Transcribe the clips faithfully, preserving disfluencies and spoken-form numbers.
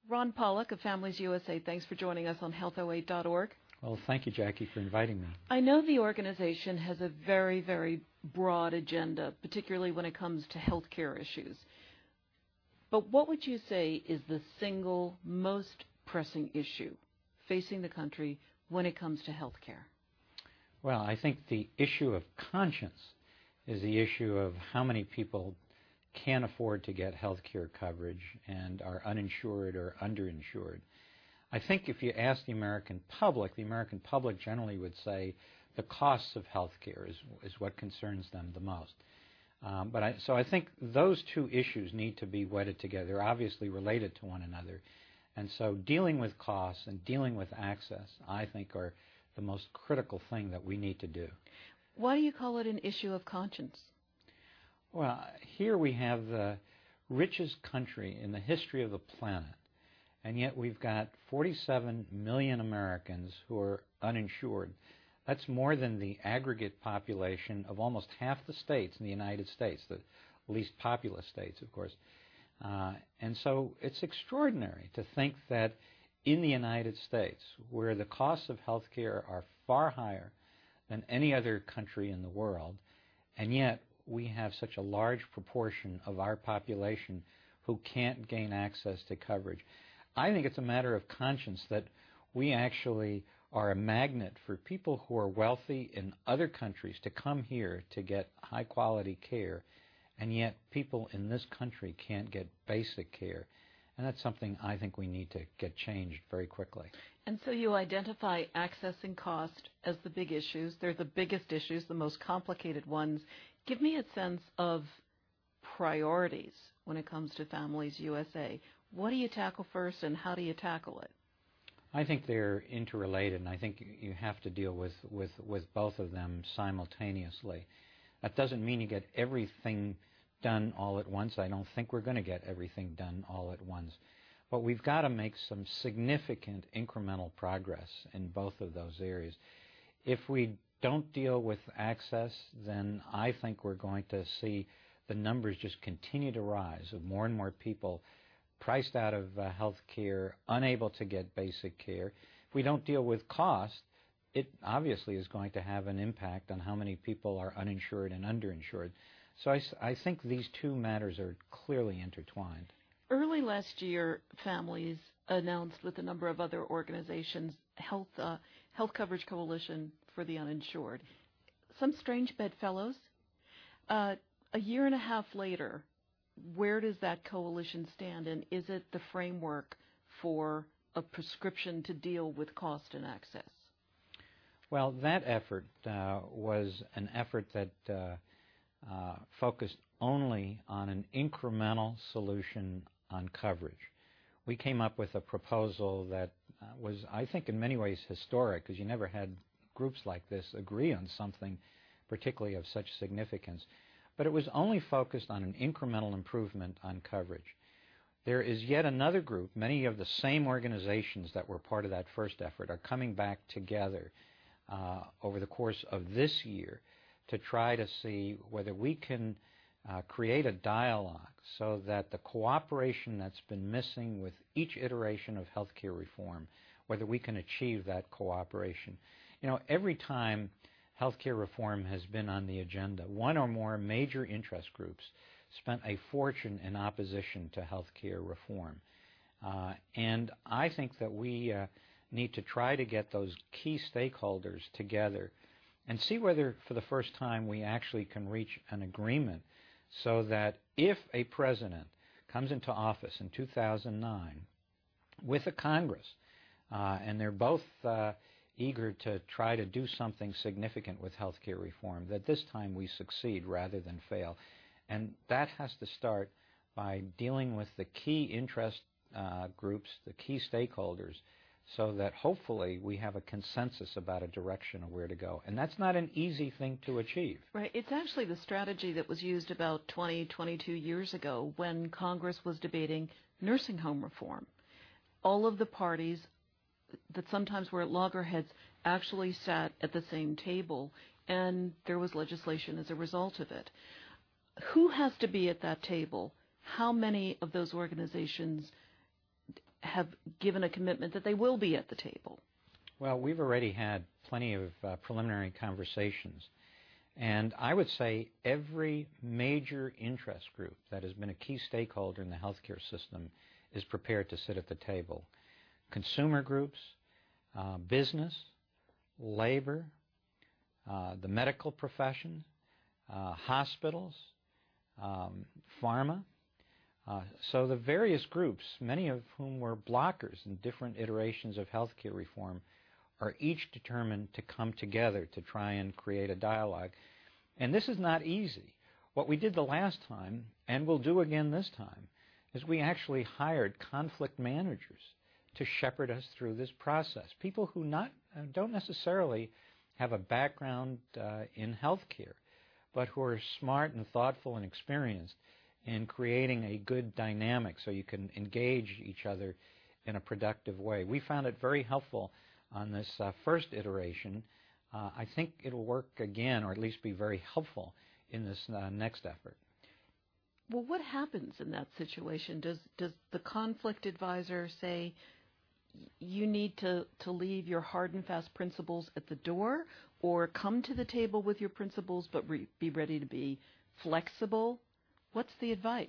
Ron Pollock of Families U S A, thanks for joining us on health oh eight dot org. Well, thank you, Jackie, for inviting me. I know the organization has a very, very broad agenda, particularly when it comes to health care issues. But what would you say is the single most pressing issue facing the country when it comes to health care? Well, I think the issue of conscience is the issue of how many people can't afford to get health care coverage and are uninsured or underinsured. I think if you ask the American public, the American public generally would say the costs of health care is, is what concerns them the most. Um, but I, so I think those two issues need to be wedded together. They're obviously related to one another. And so dealing with costs and dealing with access, I think, are the most critical thing that we need to do. Why do you call it an issue of conscience? Well, here we have the richest country in the history of the planet, and yet we've got forty-seven million Americans who are uninsured. That's more than the aggregate population of almost half the states in the United States, the least populous states, of course. Uh, and so it's extraordinary to think that in the United States, where the costs of health care are far higher than any other country in the world, and yet we have such a large proportion of our population who can't gain access to coverage. I think it's a matter of conscience that we actually are a magnet for people who are wealthy in other countries to come here to get high-quality care, and yet people in this country can't get basic care. And that's something I think we need to get changed very quickly. And so you identify access and cost as the big issues. They're the biggest issues, the most complicated ones. Give me a sense of priorities when it comes to Families U S A. What do you tackle first, and how do you tackle it? I think they're interrelated, and I think you have to deal with, with, with both of them simultaneously. That doesn't mean you get everything done all at once. I don't think we're going to get everything done all at once. But we've got to make some significant incremental progress in both of those areas. If we don't deal with access, then I think we're going to see the numbers just continue to rise of more and more people priced out of uh, health care, unable to get basic care. If we don't deal with cost, it obviously is going to have an impact on how many people are uninsured and underinsured. So I, I think these two matters are clearly intertwined. Early last year, Families announced with a number of other organizations, Health, uh, Health Coverage Coalition for the Uninsured, some strange bedfellows. Uh, a year and a half later, where does that coalition stand, and is it the framework for a prescription to deal with cost and access? Well, that effort uh, was an effort that uh, uh, focused only on an incremental solution on coverage. We came up with a proposal that uh, was, I think, in many ways historic, because you never had groups like this agree on something particularly of such significance. But it was only focused on an incremental improvement on coverage. There is yet another group. Many of the same organizations that were part of that first effort are coming back together uh, over the course of this year to try to see whether we can uh, create a dialogue so that the cooperation that's been missing with each iteration of healthcare reform, whether we can achieve that cooperation. You know, every time healthcare reform has been on the agenda, one or more major interest groups spent a fortune in opposition to healthcare reform. Uh, and I think that we uh, need to try to get those key stakeholders together and see whether for the first time we actually can reach an agreement so that if a president comes into office in two thousand nine with a Congress, uh, and they're both uh, eager to try to do something significant with healthcare reform, that this time we succeed rather than fail. And that has to start by dealing with the key interest uh, groups, the key stakeholders, so that hopefully we have a consensus about a direction of where to go. And that's not an easy thing to achieve. Right. It's actually the strategy that was used about twenty, twenty-two years ago when Congress was debating nursing home reform. All of the parties that sometimes were at loggerheads actually sat at the same table, and there was legislation as a result of it. Who has to be at that table? How many of those organizations have given a commitment that they will be at the table? Well, we've already had plenty of uh, preliminary conversations. And I would say every major interest group that has been a key stakeholder in the healthcare system is prepared to sit at the table. Consumer groups, uh, business, labor, uh, the medical profession, uh, hospitals, um, pharma. Uh, so the various groups, many of whom were blockers in different iterations of healthcare reform, are each determined to come together to try and create a dialogue. And this is not easy. What we did the last time, and we'll do again this time, is we actually hired conflict managers to shepherd us through this process. People who not uh, don't necessarily have a background uh, in healthcare, but who are smart and thoughtful and experienced in creating a good dynamic so you can engage each other in a productive way. We found it very helpful on this uh, first iteration. Uh, I think it'll work again, or at least be very helpful in this uh, next effort. Well, what happens in that situation? Does does the conflict advisor say you need to, to leave your hard and fast principles at the door, or come to the table with your principles but re- be ready to be flexible? What's the advice?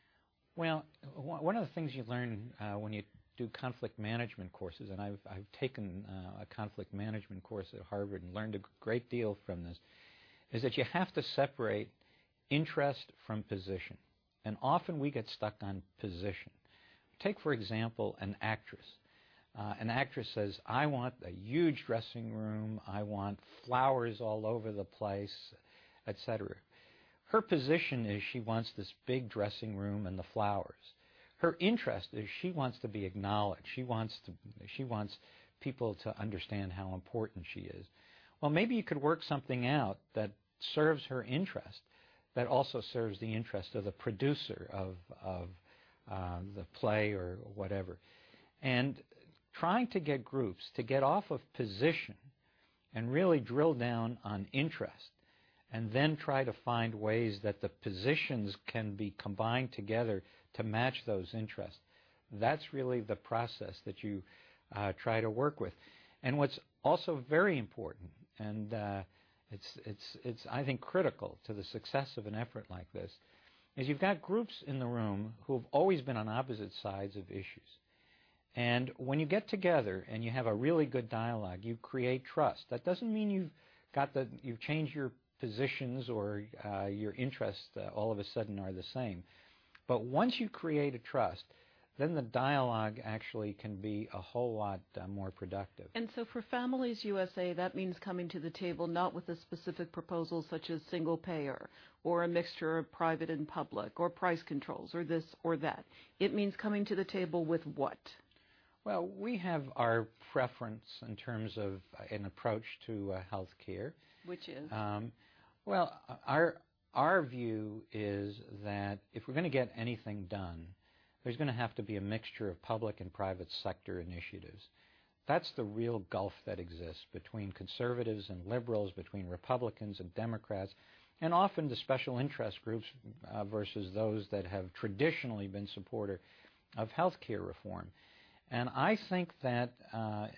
Well, one of the things you learn uh, when you do conflict management courses, and I've, I've taken uh, a conflict management course at Harvard and learned a great deal from this, is that you have to separate interest from position. And often we get stuck on position. Take, for example, an actress. Uh, an actress says, I want a huge dressing room, I want flowers all over the place, et cetera. Her position is she wants this big dressing room and the flowers. Her interest is she wants to be acknowledged. She wants to. She wants people to understand how important she is. Well, maybe you could work something out that serves her interest, that also serves the interest of the producer of of uh, the play or whatever. And trying to get groups to get off of position and really drill down on interest, and then try to find ways that the positions can be combined together to match those interests. That's really the process that you uh, try to work with. And what's also very important, and uh, it's, it's, it's, I think, critical to the success of an effort like this, is you've got groups in the room who have always been on opposite sides of issues. And when you get together and you have a really good dialogue, you create trust. That doesn't mean you've got the, you've changed your positions or uh, your interests uh, all of a sudden are the same. But once you create a trust, then the dialogue actually can be a whole lot uh, more productive. And so for Families U S A, that means coming to the table not with a specific proposal such as single payer or a mixture of private and public or price controls or this or that. It means coming to the table with what? Well, we have our preference in terms of an approach to uh, health care. Which is? Um, well, our our view is that if we're going to get anything done, there's going to have to be a mixture of public and private sector initiatives. That's the real gulf that exists between conservatives and liberals, between Republicans and Democrats, and often the special interest groups uh, versus those that have traditionally been supporter of health care reform. And I think that uh,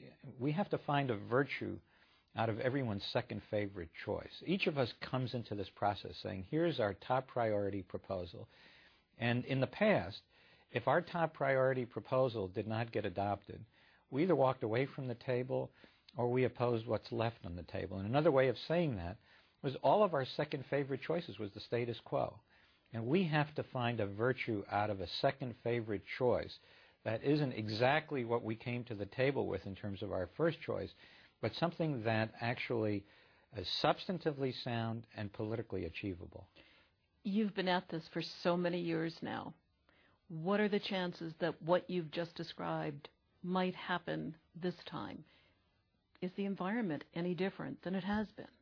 we have to find a virtue out of everyone's second favorite choice. Each of us comes into this process saying, here's our top priority proposal. And in the past, if our top priority proposal did not get adopted, we either walked away from the table or we opposed what's left on the table. And another way of saying that was all of our second favorite choices was the status quo. And we have to find a virtue out of a second favorite choice that isn't exactly what we came to the table with in terms of our first choice, but something that actually is substantively sound and politically achievable. You've been at this for so many years now. What are the chances that what you've just described might happen this time? Is the environment any different than it has been?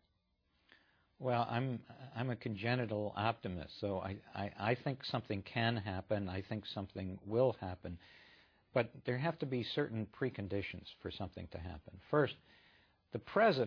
Well, I'm I'm a congenital optimist, so I, I, I think something can happen. I think something will happen. But there have to be certain preconditions for something to happen. First, the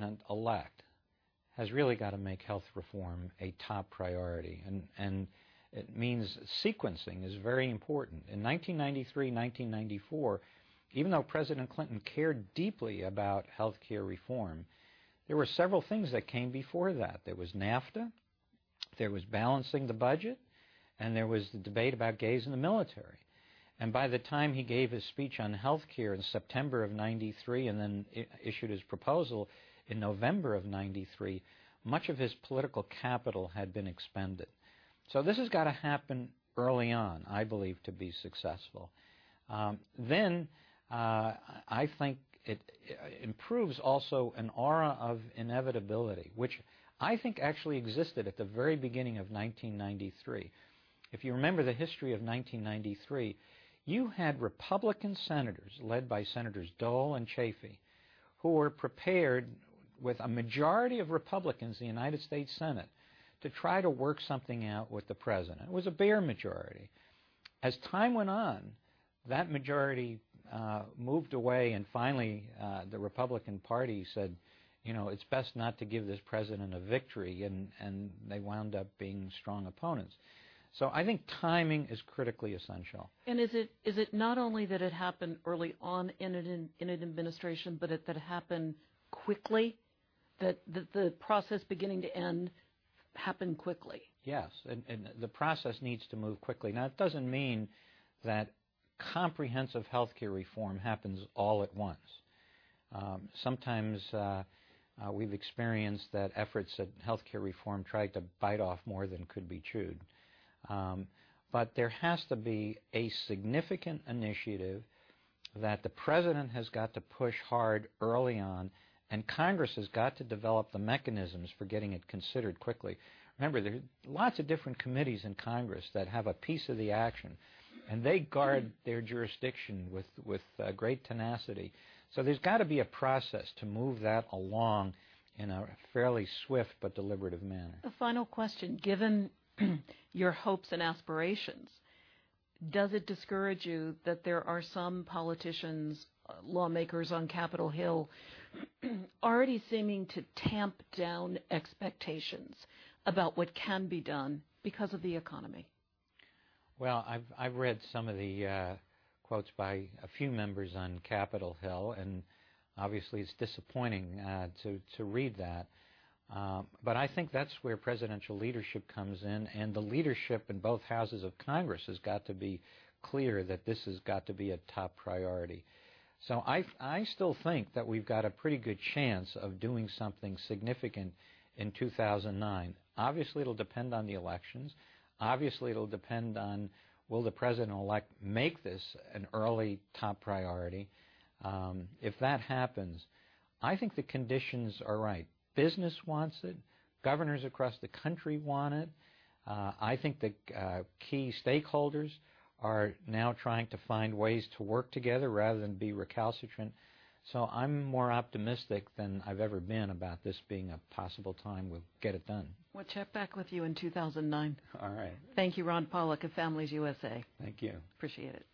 president-elect has really got to make health reform a top priority. And, and it means sequencing is very important. In nineteen ninety-three, nineteen ninety-four, even though President Clinton cared deeply about health care reform, there were several things that came before that. There was NAFTA, there was balancing the budget, and there was the debate about gays in the military. And by the time he gave his speech on health care in September of ninety-three and then I- issued his proposal in November of ninety-three, much of his political capital had been expended. So this has got to happen early on, I believe, to be successful. Um, then uh, I think it, it improves also an aura of inevitability, which I think actually existed at the very beginning of nineteen ninety-three. If you remember the history of nineteen ninety-three, you had Republican senators, led by Senators Dole and Chafee, who were prepared with a majority of Republicans in the United States Senate to try to work something out with the president. It was a bare majority. As time went on, that majority uh, moved away, and finally uh, the Republican Party said, you know, it's best not to give this president a victory, and, and they wound up being strong opponents. So I think timing is critically essential. And is it is it not only that it happened early on in an, in an administration, but it, that it happened quickly, that, that the process beginning to end happened quickly? Yes, and, and the process needs to move quickly. Now, it doesn't mean that comprehensive health care reform happens all at once. Um, sometimes uh, uh, we've experienced that efforts at health care reform tried to bite off more than could be chewed. Um, but there has to be a significant initiative that the president has got to push hard early on, and Congress has got to develop the mechanisms for getting it considered quickly. Remember, there are lots of different committees in Congress that have a piece of the action, and they guard their jurisdiction with, with uh, great tenacity. So there's got to be a process to move that along in a fairly swift but deliberative manner. A final question. Given your hopes and aspirations, does it discourage you that there are some politicians, uh, lawmakers on Capitol Hill already seeming to tamp down expectations about what can be done because of the economy? Well, I've, I've read some of the uh, quotes by a few members on Capitol Hill, and obviously it's disappointing uh, to, to read that. Uh, but I think that's where presidential leadership comes in, and the leadership in both houses of Congress has got to be clear that this has got to be a top priority. So I, I still think that we've got a pretty good chance of doing something significant in two thousand nine. Obviously, it'll depend on the elections. Obviously, it'll depend on will the president-elect make this an early top priority. Um, if that happens, I think the conditions are right. Business wants it. Governors across the country want it. Uh, I think the uh, key stakeholders are now trying to find ways to work together rather than be recalcitrant. So I'm more optimistic than I've ever been about this being a possible time we'll get it done. We'll check back with you in two thousand nine. All right. Thank you, Ron Pollock of Families U S A. Thank you. Appreciate it.